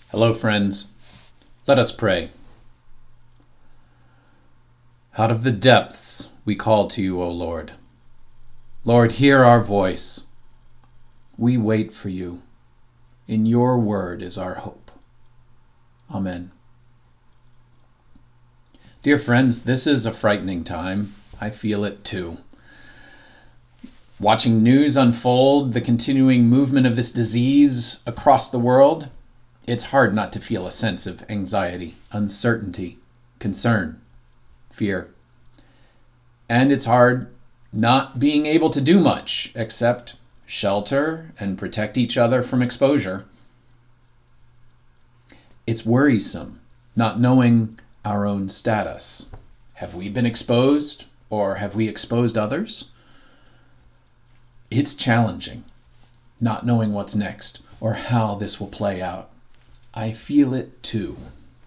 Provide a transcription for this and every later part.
Hello, friends. Let us pray. Out of the depths we call to you, O Lord. Lord, hear our voice. We wait for you. In your word is our hope. Amen. Dear friends, this is a frightening time. I feel it too. Watching news unfold, the continuing movement of this disease across the world, it's hard not to feel a sense of anxiety, uncertainty, concern, fear. And it's hard not being able to do much except shelter and protect each other from exposure. It's worrisome not knowing our own status. Have we been exposed, or have we exposed others? It's challenging not knowing what's next or how this will play out. I feel it too.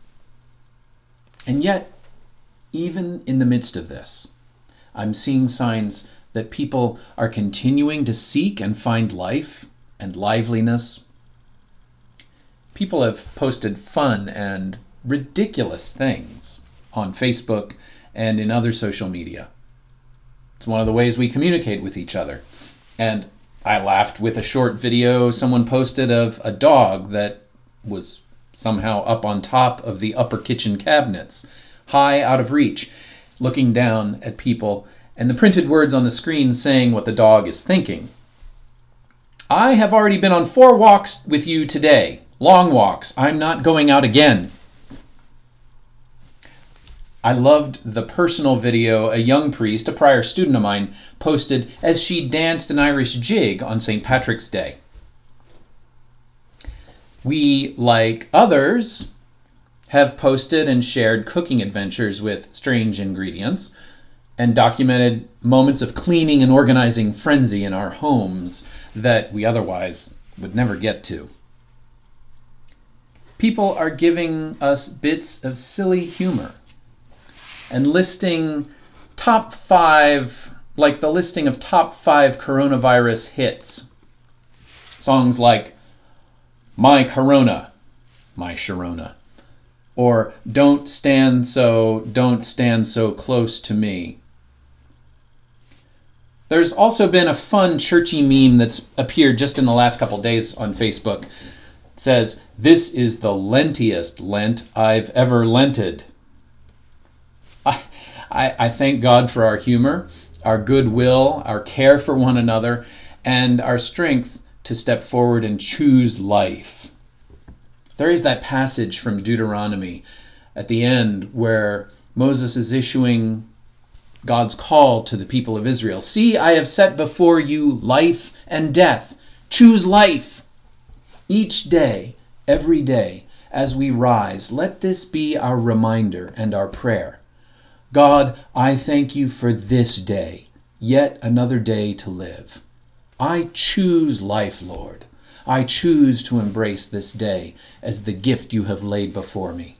And yet, even in the midst of this, I'm seeing signs that people are continuing to seek and find life and liveliness. People have posted fun and ridiculous things on Facebook and in other social media. It's one of the ways we communicate with each other. And I laughed with a short video someone posted of a dog that was somehow up on top of the upper kitchen cabinets, high out of reach, looking down at people, and the printed words on the screen saying what the dog is thinking. I have already been on 4 walks with you today. Long walks. I'm not going out again. I loved the personal video a young priest, a prior student of mine, posted as she danced an Irish jig on St. Patrick's Day. We, like others, have posted and shared cooking adventures with strange ingredients and documented moments of cleaning and organizing frenzy in our homes that we otherwise would never get to. People are giving us bits of silly humor and listing top 5, like the listing of top 5 coronavirus hits. Songs like My Corona, My Sharona, or Don't stand so close to me. There's also been a fun churchy meme that's appeared just in the last couple days on Facebook. It says, "This is the lentiest Lent I've ever lented." I thank God for our humor, our goodwill, our care for one another, and our strength to step forward and choose life. There is that passage from Deuteronomy at the end where Moses is issuing God's call to the people of Israel. See, I have set before you life and death. Choose life. Each day, every day, as we rise, let this be our reminder and our prayer. God, I thank you for this day, yet another day to live. I choose life, Lord. I choose to embrace this day as the gift you have laid before me.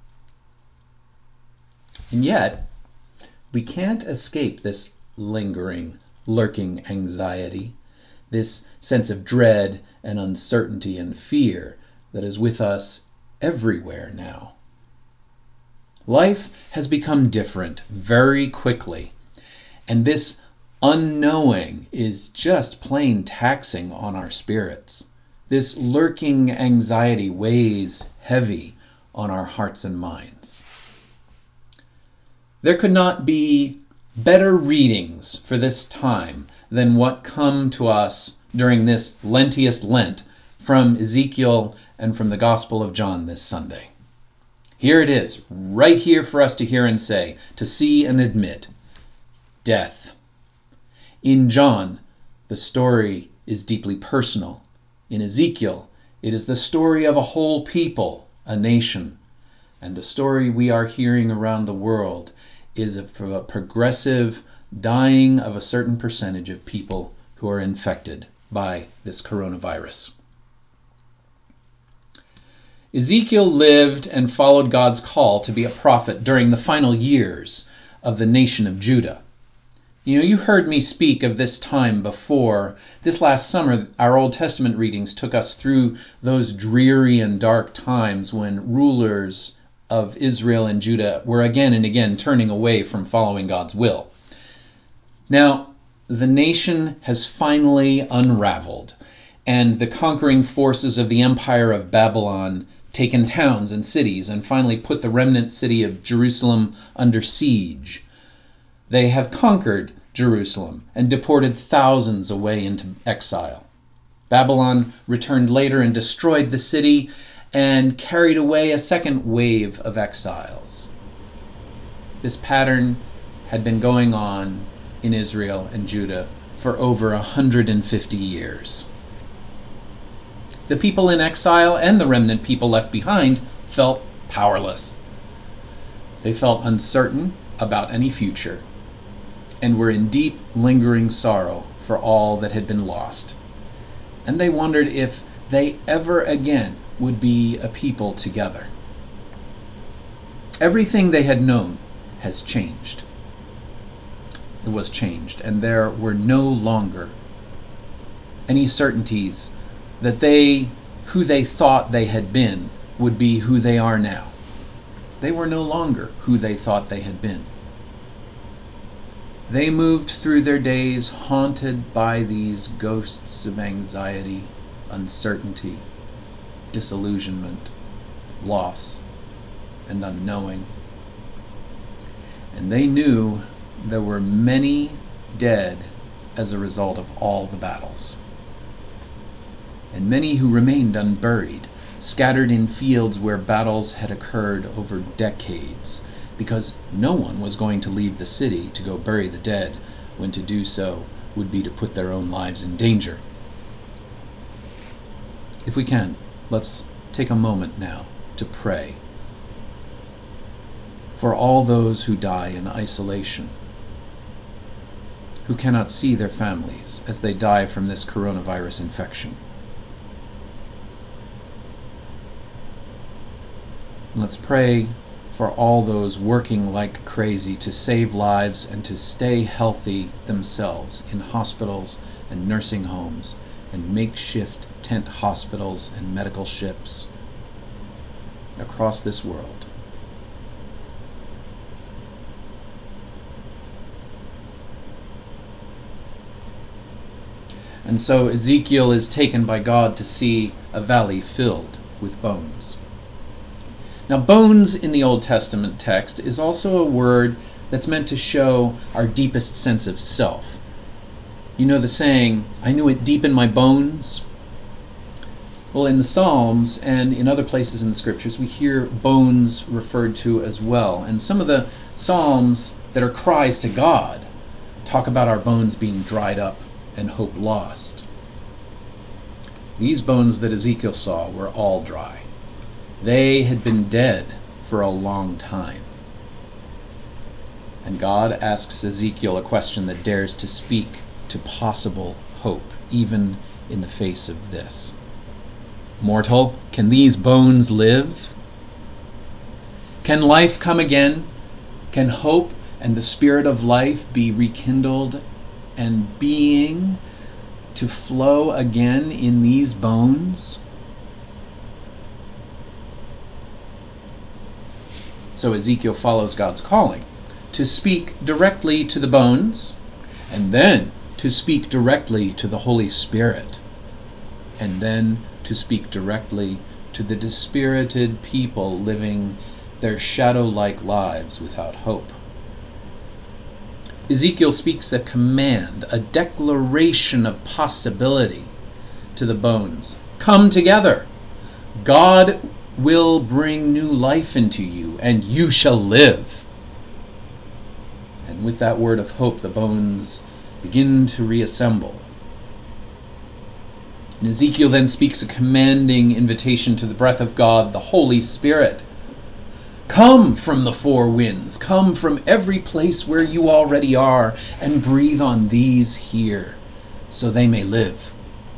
And yet, we can't escape this lingering, lurking anxiety, this sense of dread and uncertainty and fear that is with us everywhere now. Life has become different very quickly, and this unknowing is just plain taxing on our spirits. This lurking anxiety weighs heavy on our hearts and minds. There could not be better readings for this time than what come to us during this lentiest Lent from Ezekiel and from the Gospel of John this Sunday. Here it is, right here for us to hear and say, to see and admit. Death. In John, the story is deeply personal. In Ezekiel, it is the story of a whole people, a nation. And the story we are hearing around the world is of a progressive dying of a certain percentage of people who are infected by this coronavirus. Ezekiel lived and followed God's call to be a prophet during the final years of the nation of Judah. You heard me speak of this time before. This last summer, our Old Testament readings took us through those dreary and dark times when rulers of Israel and Judah were again and again turning away from following God's will. Now, the nation has finally unraveled, and the conquering forces of the Empire of Babylon taken towns and cities and finally put the remnant city of Jerusalem under siege. They have conquered Jerusalem and deported thousands away into exile. Babylon returned later and destroyed the city and carried away a second wave of exiles. This pattern had been going on in Israel and Judah for over 150 years. The people in exile and the remnant people left behind felt powerless. They felt uncertain about any future and were in deep, lingering sorrow for all that had been lost. And they wondered if they ever again would be a people together. Everything they had known has changed. It was changed, and there were no longer any certainties that who they thought they had been, would be who they are now. They were no longer who they thought they had been. They moved through their days haunted by these ghosts of anxiety, uncertainty, disillusionment, loss, and unknowing. And they knew there were many dead as a result of all the battles, and many who remained unburied, scattered in fields where battles had occurred over decades, because no one was going to leave the city to go bury the dead, when to do so would be to put their own lives in danger. If we can, let's take a moment now to pray for all those who die in isolation, who cannot see their families as they die from this coronavirus infection. Let's pray for all those working like crazy to save lives and to stay healthy themselves in hospitals and nursing homes and makeshift tent hospitals and medical ships across this world. And so Ezekiel is taken by God to see a valley filled with bones. Now, bones in the Old Testament text is also a word that's meant to show our deepest sense of self. You know the saying, "I knew it deep in my bones"? Well, in the Psalms and in other places in the Scriptures, we hear bones referred to as well. And some of the Psalms that are cries to God talk about our bones being dried up and hope lost. These bones that Ezekiel saw were all dry. They had been dead for a long time. And God asks Ezekiel a question that dares to speak to possible hope, even in the face of this. "Mortal, can these bones live? Can life come again? Can hope and the spirit of life be rekindled and being to flow again in these bones?" So Ezekiel follows God's calling to speak directly to the bones, and then to speak directly to the Holy Spirit, and then to speak directly to the dispirited people living their shadow-like lives without hope. Ezekiel speaks a command, a declaration of possibility to the bones. Come together. God will bring new life into you, and you shall live. And with that word of hope, the bones begin to reassemble. And Ezekiel then speaks a commanding invitation to the breath of God, the Holy Spirit. Come from the four winds, come from every place where you already are, and breathe on these here, so they may live.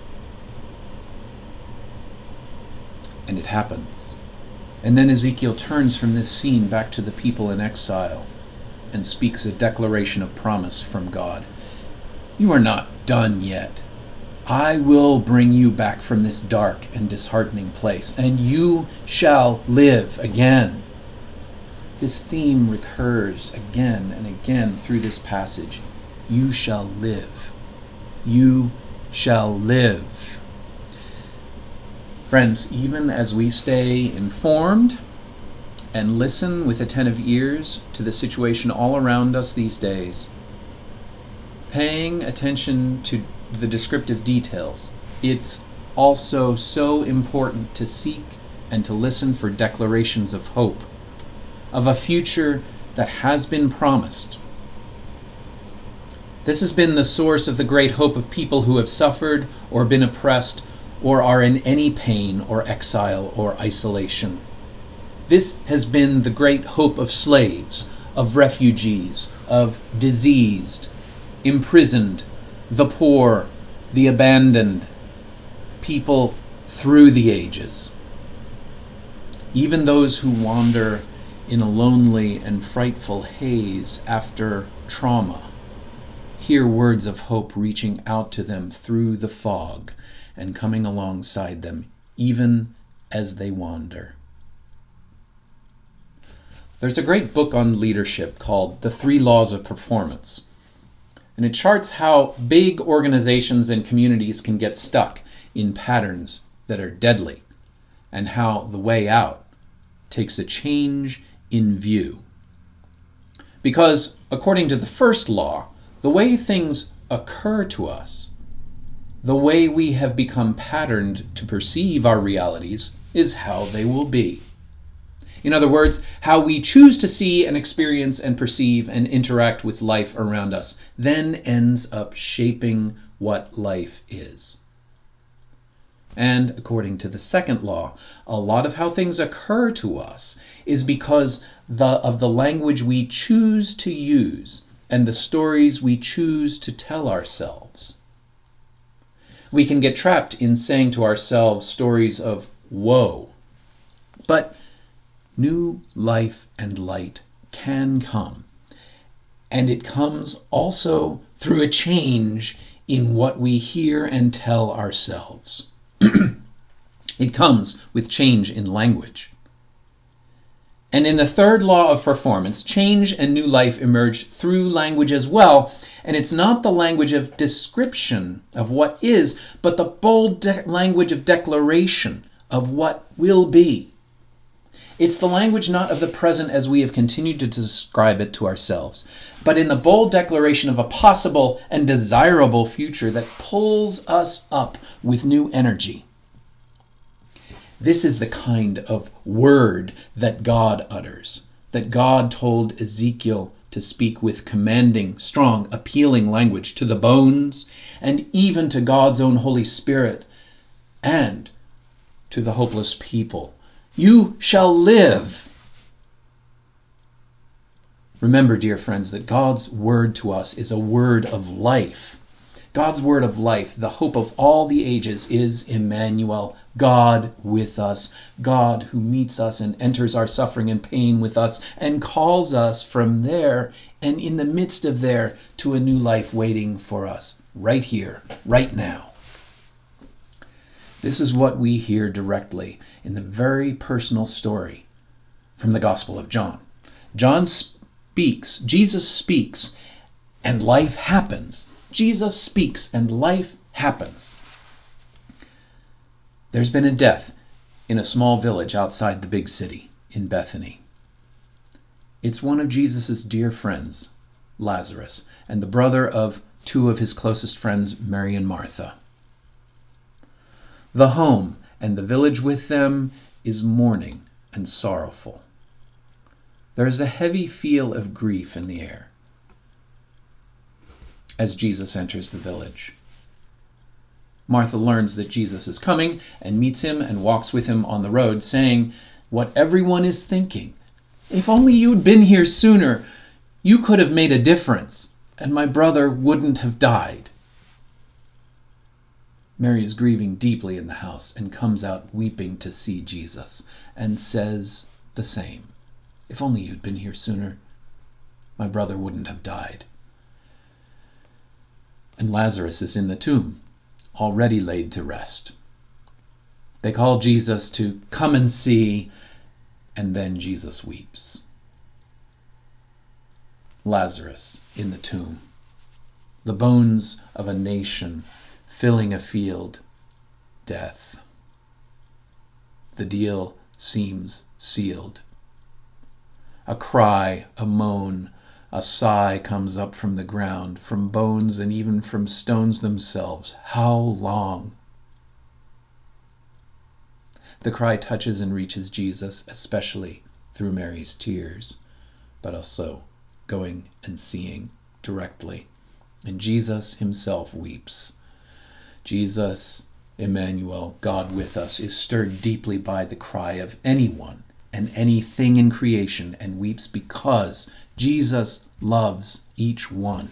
And it happens. And then Ezekiel turns from this scene back to the people in exile. and speaks a declaration of promise from God. You are not done yet. I will bring you back from this dark and disheartening place, and you shall live again. This theme recurs again and again through this passage. You shall live. You shall live. Friends, even as we stay informed and listen with attentive ears to the situation all around us these days, paying attention to the descriptive details, it's also so important to seek and to listen for declarations of hope, of a future that has been promised. This has been the source of the great hope of people who have suffered or been oppressed or are in any pain or exile or isolation. This has been the great hope of slaves, of refugees, of diseased, imprisoned, the poor, the abandoned, people through the ages. Even those who wander in a lonely and frightful haze after trauma hear words of hope reaching out to them through the fog and coming alongside them even as they wander. There's a great book on leadership called The 3 Laws of Performance, and it charts how big organizations and communities can get stuck in patterns that are deadly, and how the way out takes a change in view. Because, according to the first law, the way things occur to us, the way we have become patterned to perceive our realities, is how they will be. In other words, how we choose to see and experience and perceive and interact with life around us then ends up shaping what life is. And according to the second law, a lot of how things occur to us is because of the language we choose to use and the stories we choose to tell ourselves. We can get trapped in saying to ourselves stories of woe, but new life and light can come, and it comes also through a change in what we hear and tell ourselves. It comes with change in language. And in the third law of performance, change and new life emerge through language as well, and it's not the language of description of what is, but the bold language of declaration of what will be. It's the language not of the present as we have continued to describe it to ourselves, but in the bold declaration of a possible and desirable future that pulls us up with new energy. This is the kind of word that God utters, that God told Ezekiel to speak with commanding, strong, appealing language to the bones, and even to God's own Holy Spirit, and to the hopeless people. You shall live. Remember, dear friends, that God's word to us is a word of life. God's word of life, the hope of all the ages, is Emmanuel, God with us, God who meets us and enters our suffering and pain with us and calls us from there and in the midst of there to a new life waiting for us right here, right now. This is what we hear directly in the very personal story from the Gospel of John. John speaks, Jesus speaks, and life happens. Jesus speaks, and life happens. There's been a death in a small village outside the big city in Bethany. It's one of Jesus' dear friends, Lazarus, and the brother of 2 of his closest friends, Mary and Martha. The home and the village with them is mourning and sorrowful. There is a heavy feel of grief in the air as Jesus enters the village. Martha learns that Jesus is coming and meets him and walks with him on the road, saying what everyone is thinking. If only you'd been here sooner, you could have made a difference, and my brother wouldn't have died. Mary is grieving deeply in the house and comes out weeping to see Jesus and says the same. If only you'd been here sooner, my brother wouldn't have died. And Lazarus is in the tomb, already laid to rest. They call Jesus to come and see, and then Jesus weeps. Lazarus in the tomb, the bones of a nation filling a field, death. The deal seems sealed. A cry, a moan, a sigh comes up from the ground, from bones and even from stones themselves. How long? The cry touches and reaches Jesus, especially through Mary's tears, but also going and seeing directly. And Jesus himself weeps. Jesus, Emmanuel, God with us, is stirred deeply by the cry of anyone and anything in creation and weeps because Jesus loves each one.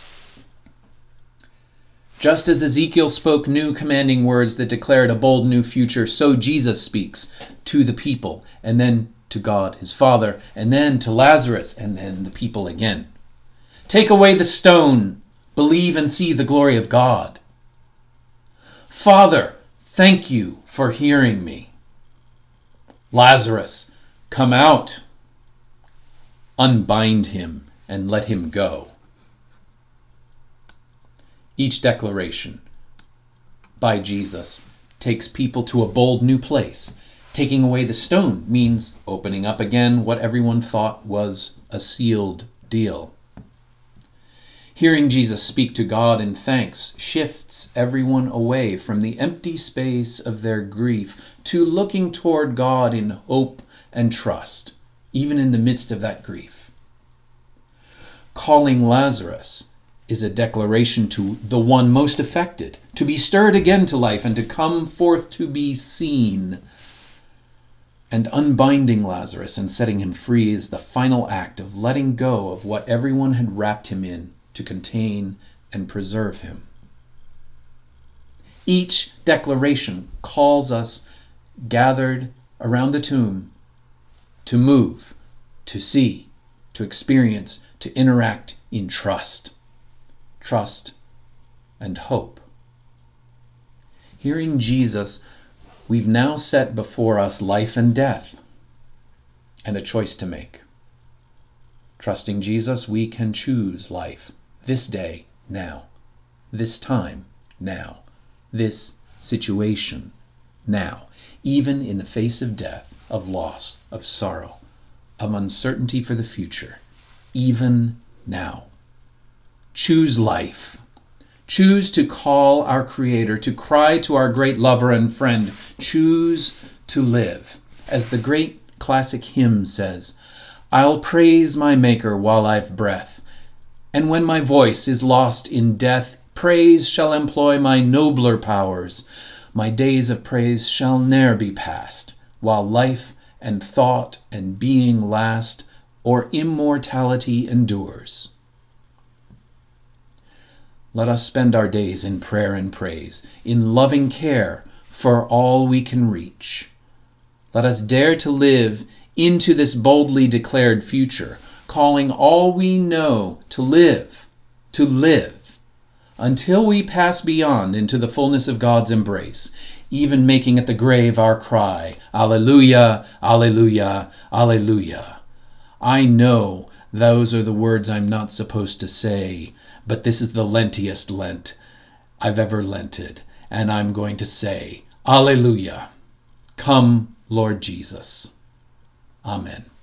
Just as Ezekiel spoke new commanding words that declared a bold new future, so Jesus speaks to the people, and then to God his Father, and then to Lazarus, and then the people again. Take away the stone. Believe and see the glory of God. Father, thank you for hearing me. Lazarus, come out. Unbind him and let him go. Each declaration by Jesus takes people to a bold new place. Taking away the stone means opening up again what everyone thought was a sealed deal. Hearing Jesus speak to God in thanks shifts everyone away from the empty space of their grief to looking toward God in hope and trust, even in the midst of that grief. Calling Lazarus is a declaration to the one most affected, to be stirred again to life and to come forth to be seen. And unbinding Lazarus and setting him free is the final act of letting go of what everyone had wrapped him in to contain and preserve him. Each declaration calls us gathered around the tomb to move, to see, to experience, to interact in trust and hope. Hearing Jesus, we've now set before us life and death and a choice to make. Trusting Jesus, we can choose life this day, now, this time, now, this situation, now, even in the face of death, of loss, of sorrow, of uncertainty for the future, even now. Choose life. Choose to call our Creator, to cry to our great lover and friend. Choose to live. As the great classic hymn says, I'll praise my Maker while I've breath, and when my voice is lost in death, praise shall employ my nobler powers. My days of praise shall ne'er be past, while life and thought and being last, or immortality endures. Let us spend our days in prayer and praise, in loving care for all we can reach. Let us dare to live into this boldly declared future, calling all we know to live, until we pass beyond into the fullness of God's embrace, even making at the grave our cry, Alleluia, Alleluia, Alleluia. I know those are the words I'm not supposed to say, but this is the lentiest Lent I've ever lented, and I'm going to say, Alleluia. Come, Lord Jesus. Amen.